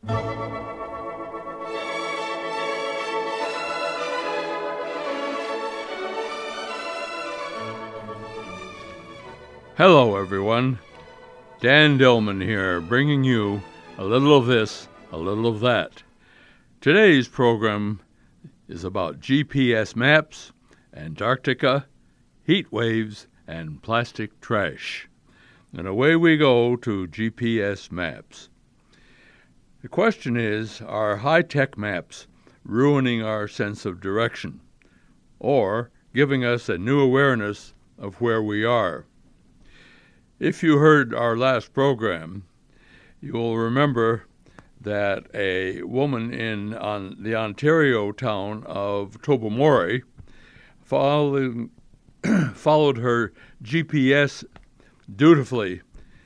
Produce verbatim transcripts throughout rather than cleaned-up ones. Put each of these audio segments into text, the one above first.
Hello, everyone. Dan Dillman here, bringing you a little of this, a little of that. Today's program is about G P S maps, Antarctica, heat waves, and plastic trash. And away we go to G P S maps. The question is, are high-tech maps ruining our sense of direction, or giving us a new awareness of where we are? If you heard our last program, you will remember that a woman in on the Ontario town of Tobermory followed, followed her G P S dutifully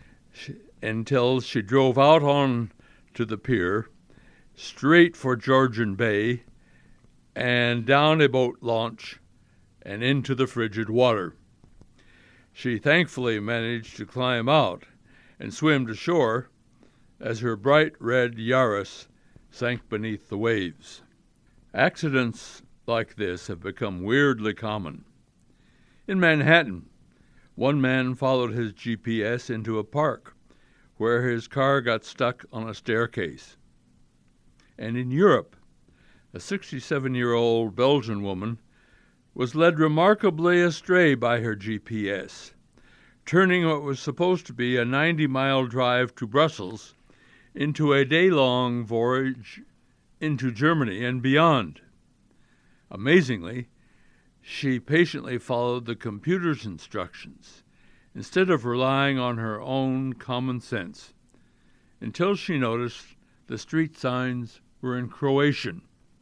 until she drove out on to the pier, straight for Georgian Bay, and down a boat launch and into the frigid water. She thankfully managed to climb out and swim to shore as her bright red Yaris sank beneath the waves. Accidents like this have become weirdly common. In Manhattan, one man followed his G P S into a park where his car got stuck on a staircase. And in Europe, a sixty-seven-year-old Belgian woman was led remarkably astray by her G P S, turning what was supposed to be a ninety-mile drive to Brussels into a day-long voyage into Germany and beyond. Amazingly, she patiently followed the computer's instructions instead of relying on her own common sense, until she noticed the street signs were in Croatian.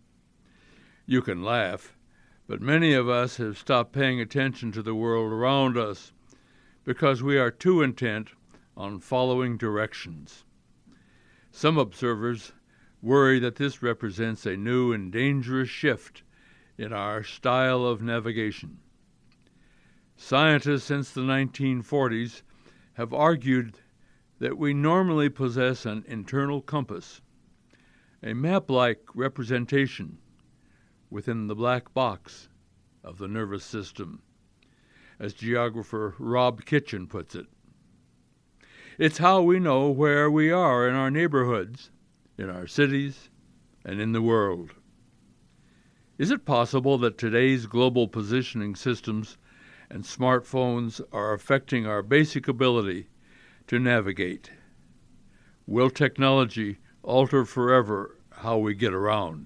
You can laugh, but many of us have stopped paying attention to the world around us because we are too intent on following directions. Some observers worry that this represents a new and dangerous shift in our style of navigation. Scientists since the nineteen forties have argued that we normally possess an internal compass, a map-like representation within the black box of the nervous system, as geographer Rob Kitchen puts it. It's how we know where we are in our neighborhoods, in our cities, and in the world. Is it possible that today's global positioning systems and smartphones are affecting our basic ability to navigate? Will technology alter forever how we get around?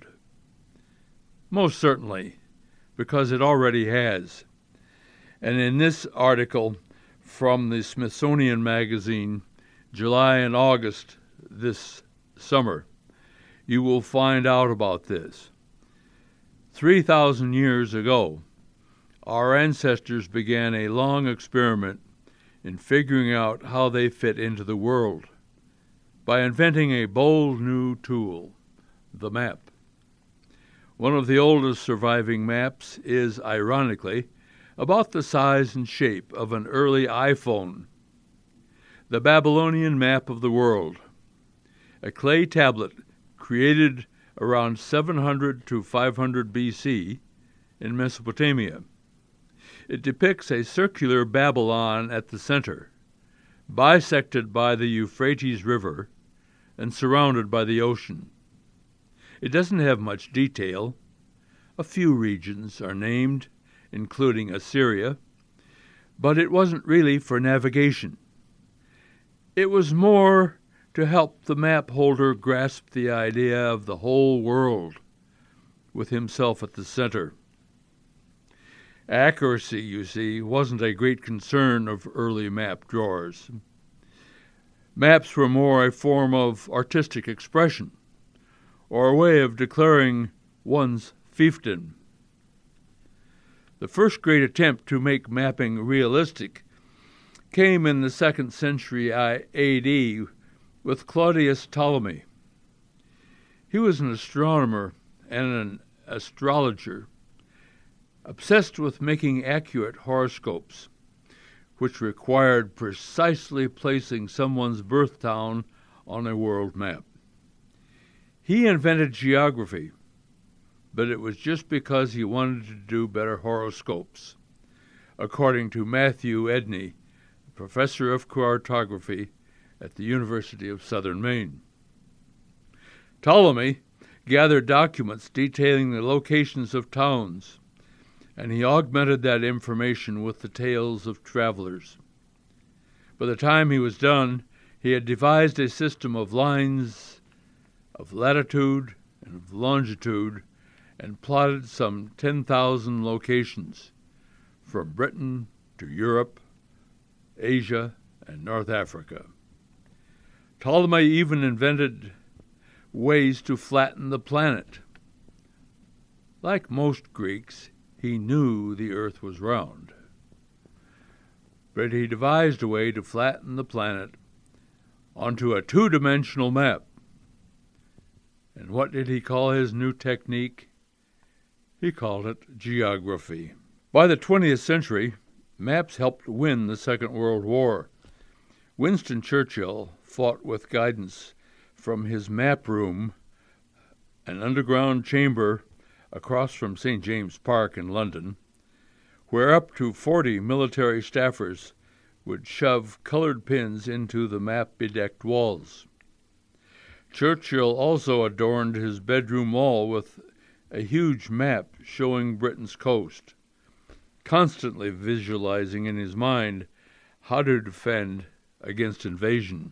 Most certainly, because it already has. And in this article from the Smithsonian Magazine, July and August this summer, you will find out about this. Three thousand years ago, our ancestors began a long experiment in figuring out how they fit into the world by inventing a bold new tool, the map. One of the oldest surviving maps is, ironically, about the size and shape of an early iPhone. The Babylonian map of the world, a clay tablet created around seven hundred to five hundred B C in Mesopotamia. It depicts a circular Babylon at the center, bisected by the Euphrates River and surrounded by the ocean. It doesn't have much detail. A few regions are named, including Assyria, but it wasn't really for navigation. It was more to help the map holder grasp the idea of the whole world, with himself at the center. Accuracy, you see, wasn't a great concern of early map drawers. Maps were more a form of artistic expression, or a way of declaring one's fiefdom. The first great attempt to make mapping realistic came in the second century A D with Claudius Ptolemy. He was an astronomer and an astrologer, obsessed with making accurate horoscopes, which required precisely placing someone's birth town on a world map. He invented geography, but it was just because he wanted to do better horoscopes, according to Matthew Edney, professor of cartography at the University of Southern Maine. Ptolemy gathered documents detailing the locations of towns, and he augmented that information with the tales of travelers. By the time he was done, he had devised a system of lines of latitude and of longitude and plotted some ten thousand locations, from Britain to Europe, Asia, and North Africa. Ptolemy even invented ways to flatten the planet. Like most Greeks, he knew the earth was round, but he devised a way to flatten the planet onto a two-dimensional map. And what did he call his new technique? He called it geography. By the twentieth century, maps helped win the Second World War. Winston Churchill fought with guidance from his map room, an underground chamber across from Saint James Park in London, where up to forty military staffers would shove colored pins into the map-bedecked walls. Churchill also adorned his bedroom wall with a huge map showing Britain's coast, constantly visualizing in his mind how to defend against invasion.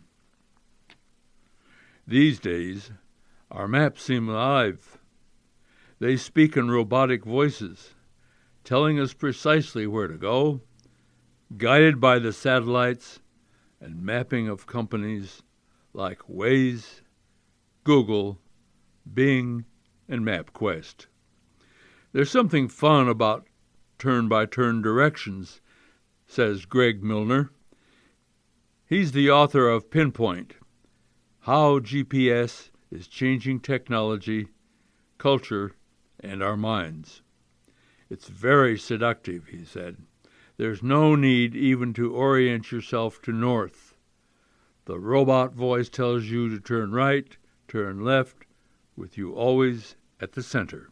These days, our maps seem alive. They speak in robotic voices, telling us precisely where to go, guided by the satellites and mapping of companies like Waze, Google, Bing, and MapQuest. There's something fun about turn-by-turn directions, says Greg Milner. He's the author of Pinpoint, How G P S is Changing Technology, Culture, and Our Minds. It's very seductive, he said. There's no need even to orient yourself to north. The robot voice tells you to turn right, turn left, with you always at the center.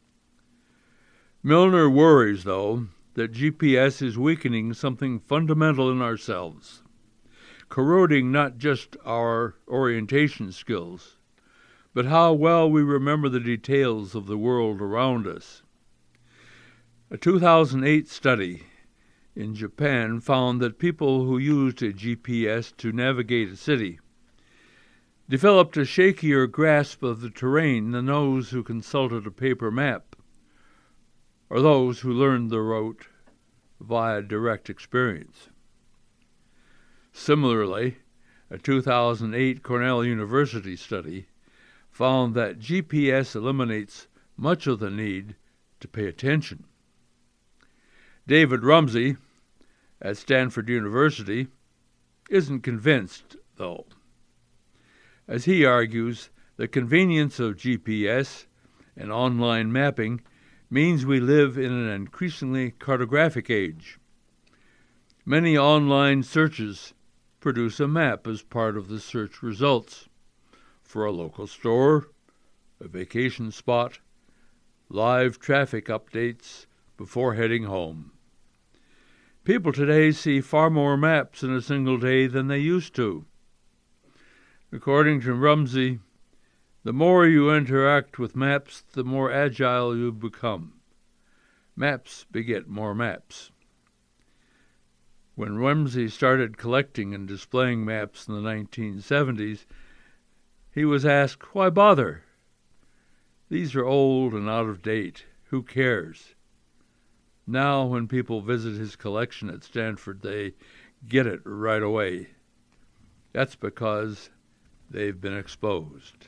Milner worries, though, that G P S is weakening something fundamental in ourselves, corroding not just our orientation skills, but how well we remember the details of the world around us. A two thousand eight study in Japan found that people who used a G P S to navigate a city developed a shakier grasp of the terrain than those who consulted a paper map, or those who learned the route via direct experience. Similarly, a two thousand eight Cornell University study found that G P S eliminates much of the need to pay attention. David Rumsey at Stanford University isn't convinced, though. As he argues, the convenience of G P S and online mapping means we live in an increasingly cartographic age. Many online searches produce a map as part of the search results for a local store, a vacation spot, live traffic updates before heading home. People today see far more maps in a single day than they used to. According to Rumsey, the more you interact with maps, the more agile you become. Maps beget more maps. When Rumsey started collecting and displaying maps in the nineteen seventies, he was asked, "Why bother? These are old and out of date. Who cares?" Now, when people visit his collection at Stanford, they get it right away. That's because they've been exposed.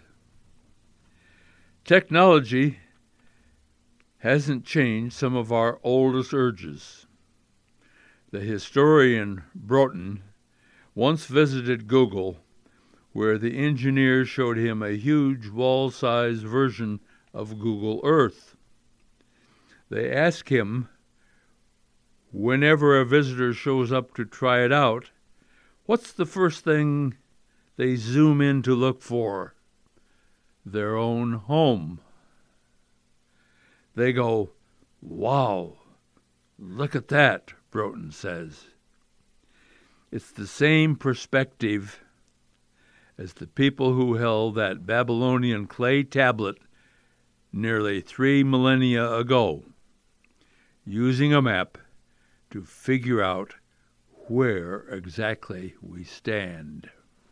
Technology hasn't changed some of our oldest urges. The historian Broughton once visited Google, where the engineer showed him a huge wall-sized version of Google Earth. They asked him, whenever a visitor shows up to try it out, what's the first thing they zoom in to look for? their own home. They go, "Wow, look at that," Broughton says. It's the same perspective as the people who held that Babylonian clay tablet nearly three millennia ago, using a map to figure out where exactly we stand.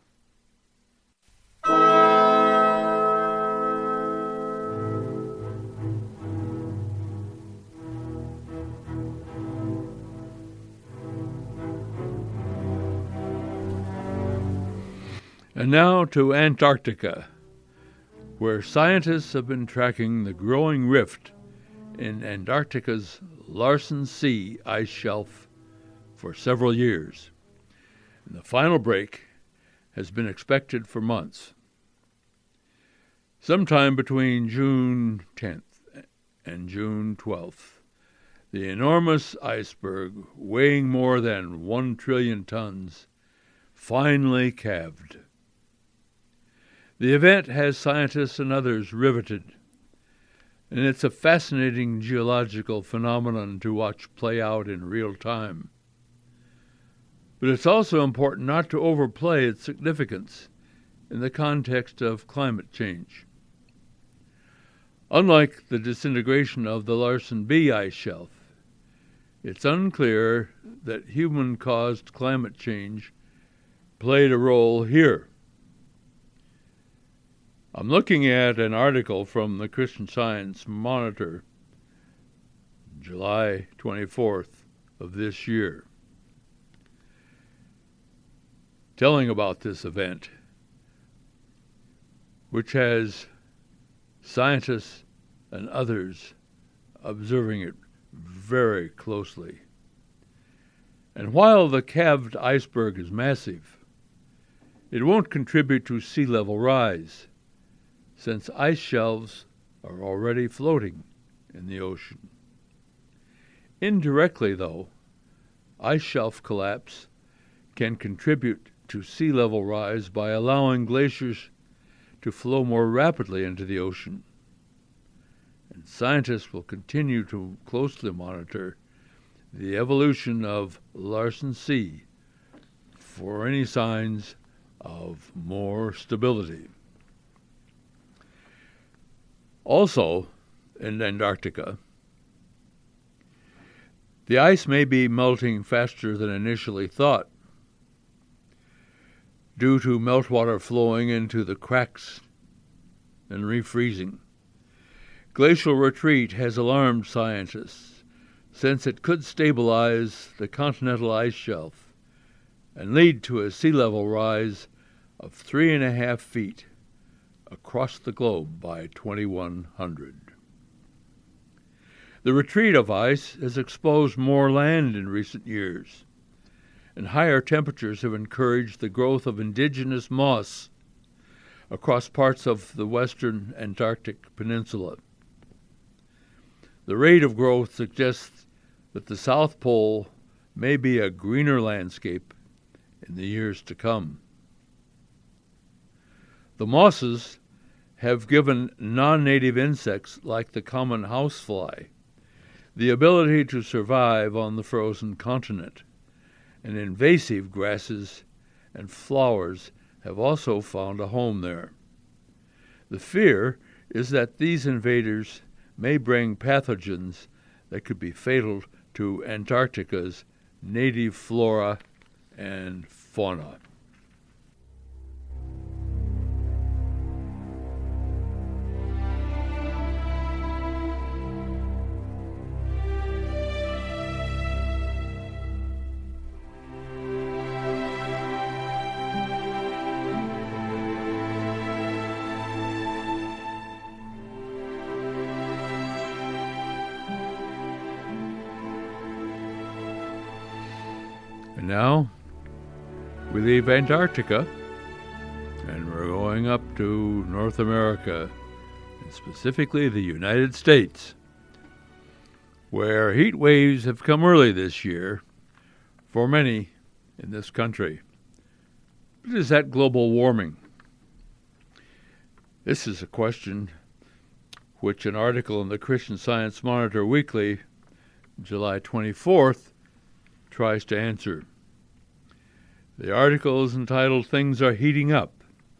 And now to Antarctica, where scientists have been tracking the growing rift in Antarctica's Larsen C ice shelf for several years. And the final break has been expected for months. Sometime between June tenth and June twelfth, the enormous iceberg, weighing more than one trillion tons, finally calved. The event has scientists and others riveted, and it's a fascinating geological phenomenon to watch play out in real time. But it's also important not to overplay its significance in the context of climate change. Unlike the disintegration of the Larsen B ice shelf, it's unclear that human-caused climate change played a role here. I'm looking at an article from the Christian Science Monitor, July twenty-fourth of this year, telling about this event, which has scientists and others observing it very closely. And while the calved iceberg is massive, it won't contribute to sea level rise, since ice shelves are already floating in the ocean. Indirectly, though, ice shelf collapse can contribute to sea level rise by allowing glaciers to flow more rapidly into the ocean. And scientists will continue to closely monitor the evolution of Larsen C for any signs of more stability. Also, in Antarctica, the ice may be melting faster than initially thought due to meltwater flowing into the cracks and refreezing. Glacial retreat has alarmed scientists, since it could stabilize the continental ice shelf and lead to a sea level rise of three and a half feet across the globe by twenty-one hundred. The retreat of ice has exposed more land in recent years, and higher temperatures have encouraged the growth of indigenous moss across parts of the western Antarctic peninsula. The rate of growth suggests that the South Pole may be a greener landscape in the years to come. The mosses have given non-native insects like the common housefly the ability to survive on the frozen continent, and invasive grasses and flowers have also found a home there. The fear is that these invaders may bring pathogens that could be fatal to Antarctica's native flora and fauna. And now we leave Antarctica and we're going up to North America, and specifically the United States, where heat waves have come early this year for many in this country. But is that global warming? This is a question which an article in the Christian Science Monitor Weekly, July twenty-fourth, tries to answer. The article is entitled, "Things Are Heating Up."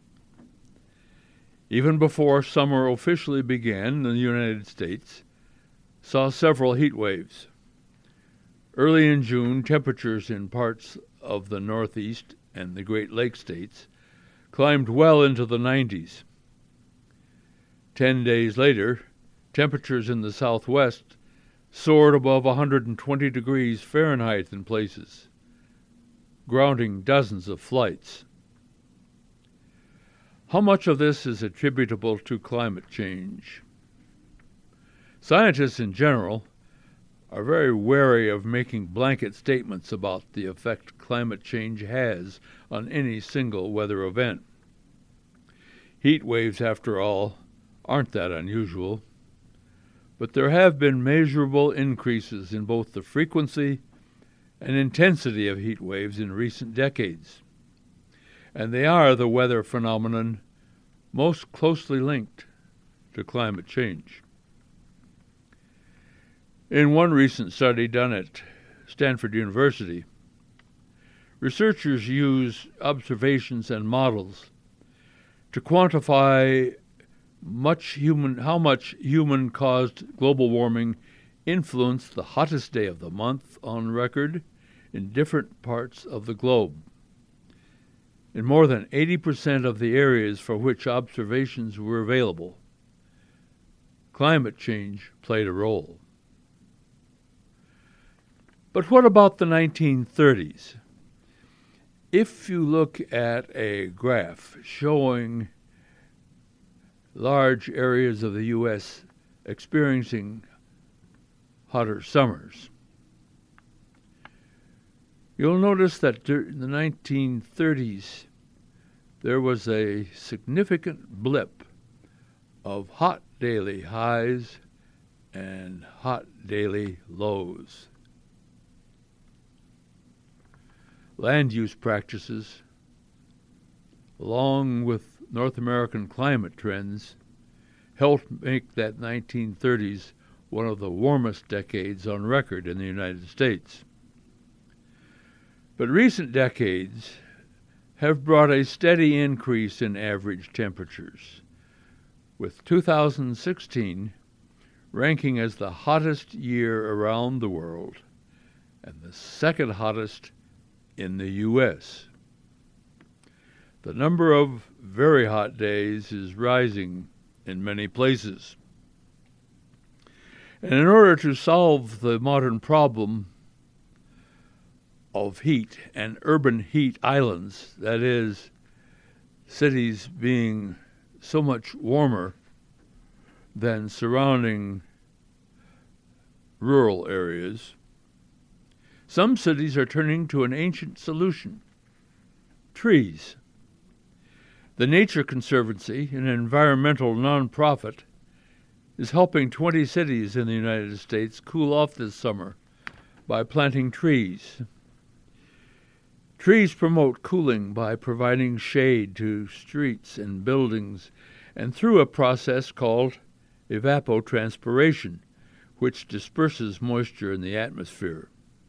Even before summer officially began, the United States saw several heat waves. Early in June, temperatures in parts of the Northeast and the Great Lakes states climbed well into the nineties. Ten days later, temperatures in the Southwest soared above one hundred twenty degrees Fahrenheit in places, grounding dozens of flights. How much of this is attributable to climate change? Scientists in general are very wary of making blanket statements about the effect climate change has on any single weather event. Heat waves, after all, aren't that unusual, but there have been measurable increases in both the frequency and intensity of heat waves in recent decades, and they are the weather phenomenon most closely linked to climate change. In one recent study done at Stanford University, researchers used observations and models to quantify much human, how much human-caused global warming influenced the hottest day of the month on record in different parts of the globe. In more than eighty percent of the areas for which observations were available, climate change played a role. But what about the nineteen thirties? If you look at a graph showing large areas of the U S experiencing hotter summers, you'll notice that in the nineteen thirties there was a significant blip of hot daily highs and hot daily lows. Land use practices, along with North American climate trends, helped make that nineteen thirties one of the warmest decades on record in the United States. But recent decades have brought a steady increase in average temperatures, with two thousand sixteen ranking as the hottest year around the world and the second hottest in the U S. The number of very hot days is rising in many places. And in order to solve the modern problem of heat and urban heat islands, that is, cities being so much warmer than surrounding rural areas, some cities are turning to an ancient solution: trees. The Nature Conservancy, an environmental nonprofit, is helping twenty cities in the United States cool off this summer by planting trees. Trees promote cooling by providing shade to streets and buildings and through a process called evapotranspiration, which disperses moisture in the atmosphere.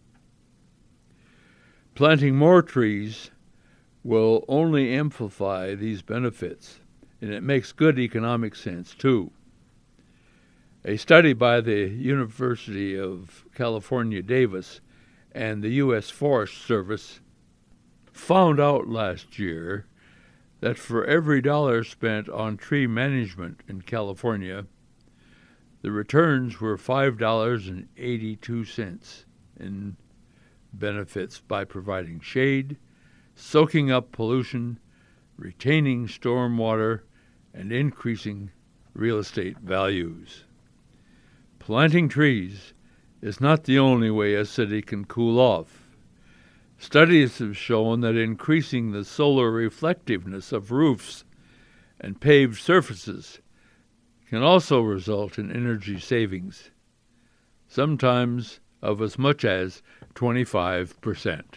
Planting more trees will only amplify these benefits, and it makes good economic sense, too. A study by the University of California, Davis, and the U S Forest Service found out last year that for every dollar spent on tree management in California, the returns were five dollars and eighty-two cents in benefits by providing shade, soaking up pollution, retaining storm water, and increasing real estate values. Planting trees is not the only way a city can cool off. Studies have shown that increasing the solar reflectiveness of roofs and paved surfaces can also result in energy savings, sometimes of as much as twenty-five percent.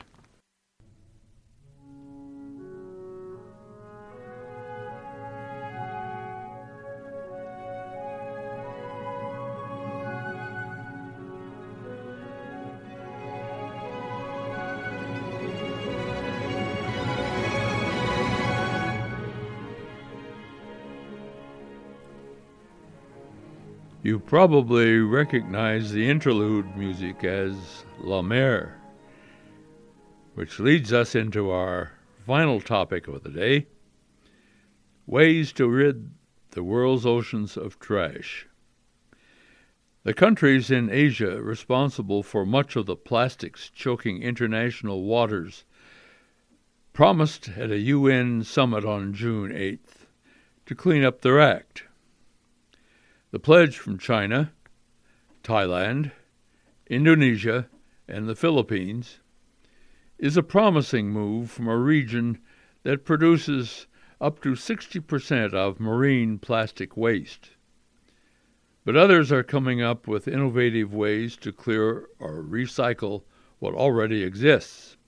You probably recognize the interlude music as La Mer, which leads us into our final topic of the day, ways to rid the world's oceans of trash. The countries in Asia responsible for much of the plastics choking international waters promised at a U N summit on June eighth to clean up their act. The pledge from China, Thailand, Indonesia, and the Philippines is a promising move from a region that produces up to sixty percent of marine plastic waste. But others are coming up with innovative ways to clear or recycle what already exists.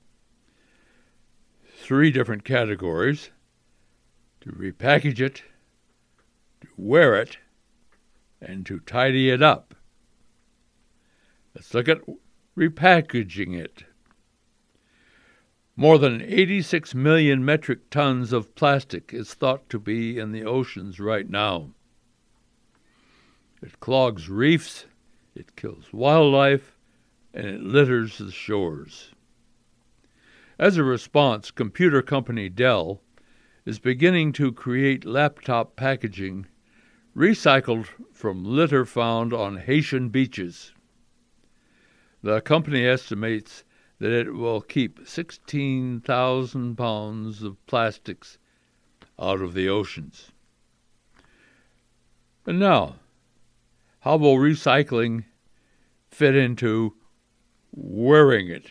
Three different categories: to repackage it, to wear it, and to tidy it up. Let's look at repackaging it. More than eighty-six million metric tons of plastic is thought to be in the oceans right now. It clogs reefs, it kills wildlife, and it litters the shores. As a response, computer company Dell is beginning to create laptop packaging recycled from litter found on Haitian beaches. The company estimates that it will keep sixteen thousand pounds of plastics out of the oceans. And now, how will recycling fit into wearing it?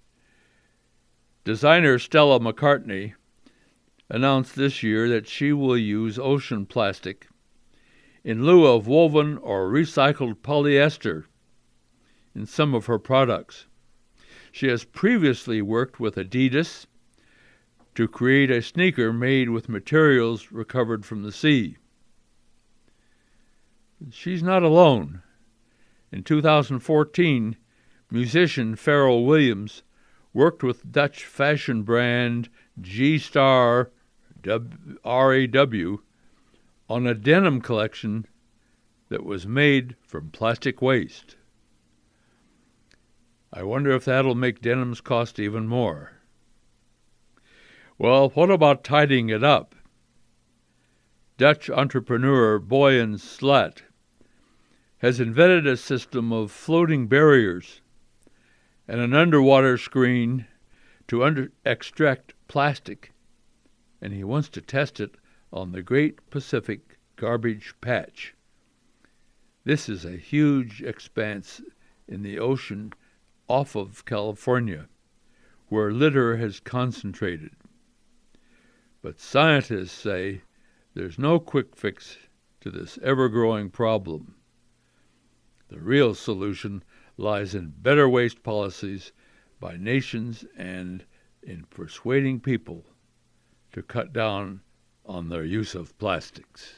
Designer Stella McCartney announced this year that she will use ocean plastic in lieu of woven or recycled polyester in some of her products. She has previously worked with Adidas to create a sneaker made with materials recovered from the sea. She's not alone. In two thousand fourteen, musician Pharrell Williams worked with Dutch fashion brand G-Star R A W on a denim collection that was made from plastic waste. I wonder if that'll make denims cost even more. Well, what about tidying it up? Dutch entrepreneur Boyan Slat has invented a system of floating barriers and an underwater screen to under- extract plastic, and he wants to test it on the Great Pacific Garbage Patch. This is a huge expanse in the ocean off of California, where litter has concentrated. But scientists say there's no quick fix to this ever-growing problem. The real solution lies in better waste policies by nations and in persuading people to cut down on their use of plastics.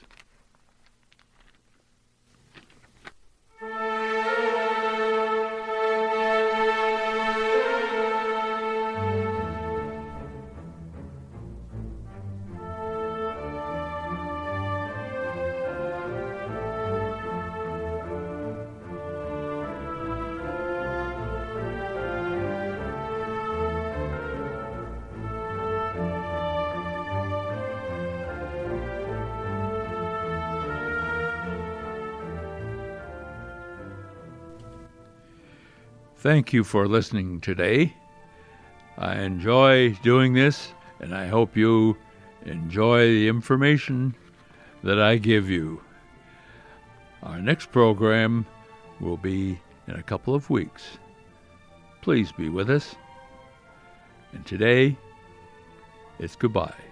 Thank you for listening today. I enjoy doing this, and I hope you enjoy the information that I give you. Our next program will be in a couple of weeks. Please be with us. And today, it's goodbye.